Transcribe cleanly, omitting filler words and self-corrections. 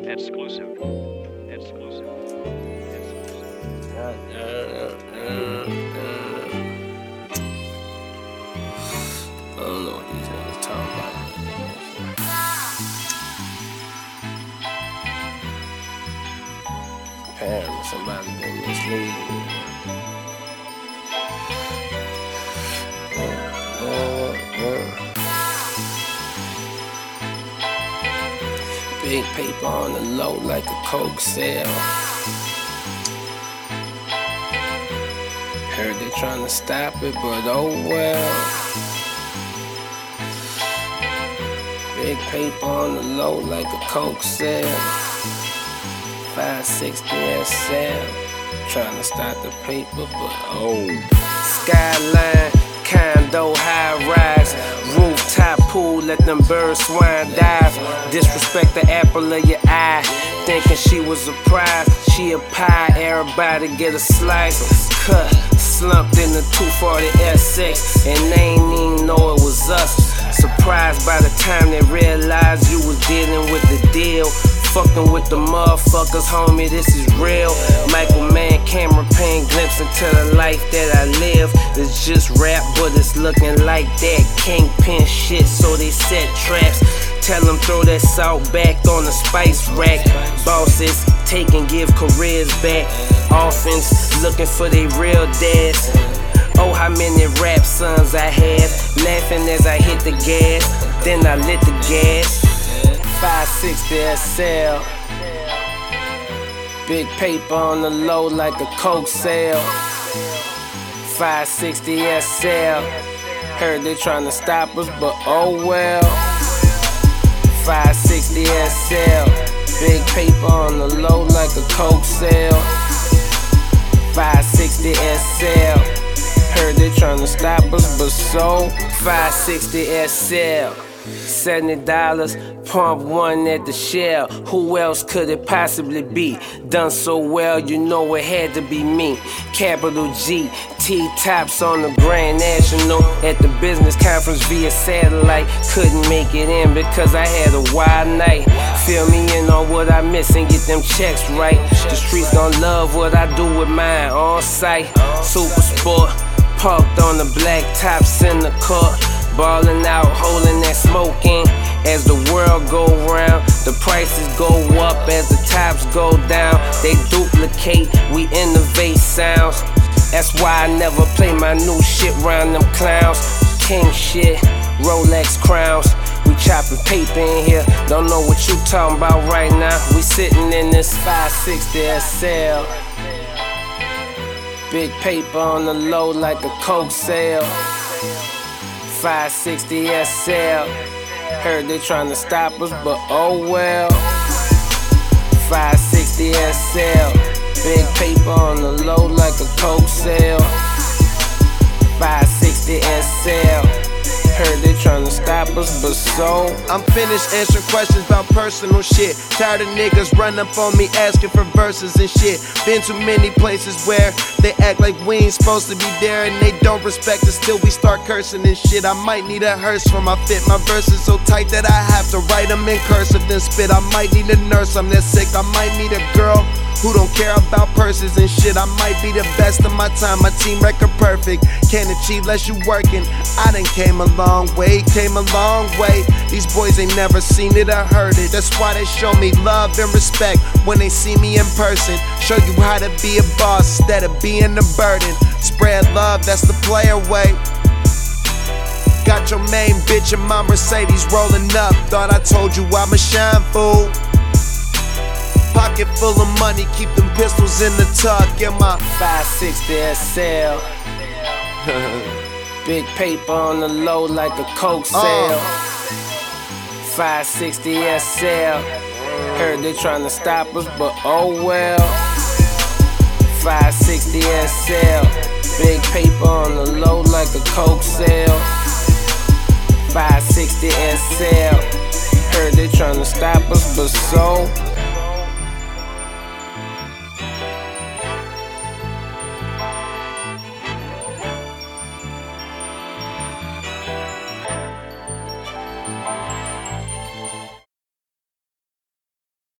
Exclusive. Exclusive. I don't know what these niggas talking about. Apparently somebody been misleading me. Big paper on the low like a coke sale. Heard they tryna stop it, but oh well. Big paper on the low like a coke sale. 560 SL. Tryna stop the paper, but oh. Skyline, condo, high rise. Rooftop pool, let them birds swine dive. Disrespect the apple of your eye. Thinking she was a prize. She a pie, everybody get a slice. Cut, slumped in the 240 S6. And they ain't even know it was us. Surprised by the time they realized you was dealing with the deal. Fucking with the motherfuckers, homie, this is real. Michael Mann, camera pane, glimpse into the life that I live. It's just rap, but it's looking like that kingpin shit, so they set traps. Tell them throw that salt back on the spice rack. Bosses, take and give careers back. Offense, looking for they real dads. Oh, how many rap sons I had. Laughing as I hit the gas, then I lit the gas. 560 SL. Big paper on the low like a coke sale. 560 SL. Heard they tryna stop us, but oh well. 560 SL. Big paper on the low like a coke sale. 560 SL. Heard they tryna stop us, but so 560 SL. $70, pump one at the Shell. Who else could it possibly be? Done so well, you know it had to be me. Capital G, T-tops on the Grand National. At the business conference via satellite. Couldn't make it in because I had a wild night. Fill me in on what I miss and get them checks right. The streets gon' love what I do with mine on site. Super sport, parked on the black tops in the court. Ballin' out, holding that smoke in. As the world go round, the prices go up as the tops go down. They duplicate, we innovate sounds. That's why I never play my new shit round them clowns. King shit, Rolex crowns. We chopping paper in here, don't know what you talking about right now. We sitting in this 560 SL. Big paper on the low like a coke sale. 560 SL. Heard they tryna stop us, but oh well. 560 SL. Big paper on the low like a coke sale. 560 SL. Heard they tryna stop us, but so I'm finished answering questions about personal shit. Tired of niggas run up on me asking for verses and shit. Been to many places where they act like we ain't supposed to be there, and they don't respect us till we start cursing and shit. I might need a hearse for my fit. My verses so tight that I have to write them in cursive then spit. I might need a nurse, I'm that sick. I might need a girl who don't care about purses and shit. I might be the best of my time, my team record perfect. Can't achieve less you working. I done came a long way, came a long way. These boys ain't never seen it or heard it. That's why they show me love and respect when they see me in person. Show you how to be a boss instead of being a burden. Spread love, that's the player way. Got your main bitch in my Mercedes rolling up. Thought I told you I'm a shine fool. Pocket full of money, keep them pistols in the tuck. In my 560 SL. Big paper on the low like a coke sale. 560 SL. Heard they tryna stop us, but oh well. 560 SL. Big paper on the low like a coke sale. 560 SL. Heard they tryna stop us, but so